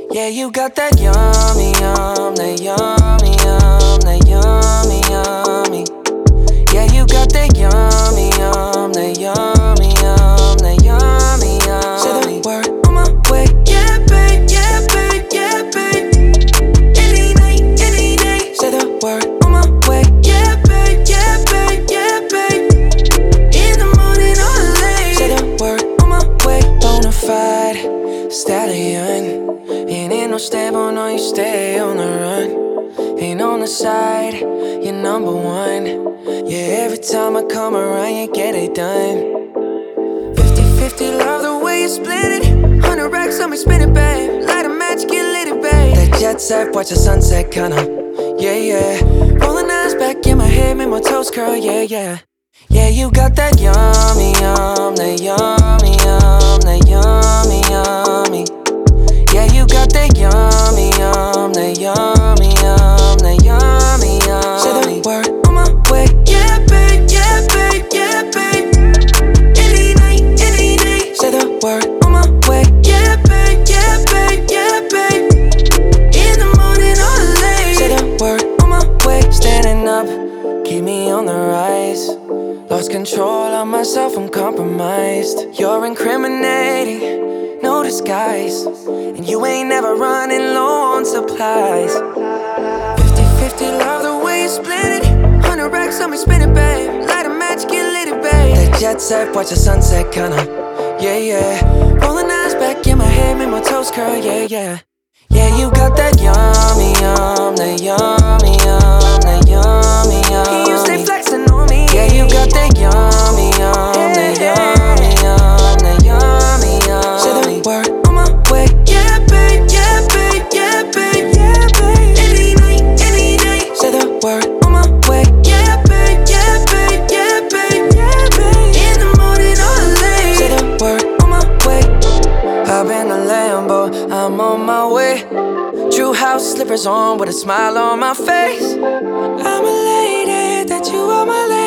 Yeah, you got that yummy, that yummy, that yummy, yummy. Yeah, you got that yummy, that yummy, that yummy, yummy. Say the word on my way. Yeah, babe, yeah, babe, yeah, babe. Any night, any day. Say the word on my way. Yeah, babe, yeah, babe, yeah, babe. In the morning or late. Say the word on my way. Bonafide stallion. Ain't no stable, no, you stay on the run. Ain't on the side, you're number one. Yeah, every time I come around, you get it done. 50-50, love the way you split it. 100 racks on me, spin it, babe. Light a match, get lit, babe. That jet set, watch the sunset, kinda. Yeah, yeah. Rolling eyes back in my head, make my toes curl, yeah, yeah. Yeah, you got that yummy, that yummy, that yummy, yummy. Yeah, you got that yummy, that yummy, that yummy, yummy. Say the word on my way. Yeah, babe, yeah, babe, yeah, babe. Any night, any day. Say the word on my way. Yeah, babe, yeah, babe, yeah, babe. In the morning or late. Say the word on my way. Standing up, keep me on the rise. Lost control of myself, I'm compromised. You're incriminating, no disguise. And you ain't never running low on supplies. 50-50, love the way you split it. 100 racks on me, spin it, babe. Light a match, get lit, babe. That jet set, watch the sunset, kinda. Yeah, yeah. Rolling eyes back in my head, make my toes curl, yeah, yeah. Yeah, you got that yummy, that yummy, that yummy, yummy. You stay flexing on me. Yeah, you got that yummy, that yummy, that yummy, yummy. Say the word on my way. Yeah, babe, yeah, babe, yeah, babe, yeah, babe. Any night, any day. Say the word on my way. Yeah, babe, yeah, babe, yeah, babe, yeah, babe. In the morning or late. Say the word on my way. Hop in the Lambo, I'm on my way. True house slippers on with a smile on my face. I'm elated that you are my lady.